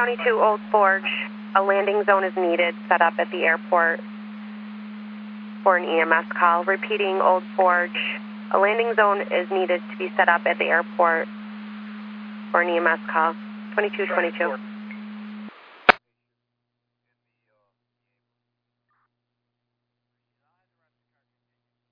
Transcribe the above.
County 2, Old Forge. A landing zone is needed set up at the airport for an EMS call. Repeating, Old Forge. A landing zone is needed to be set up at the airport for an EMS call. 2222.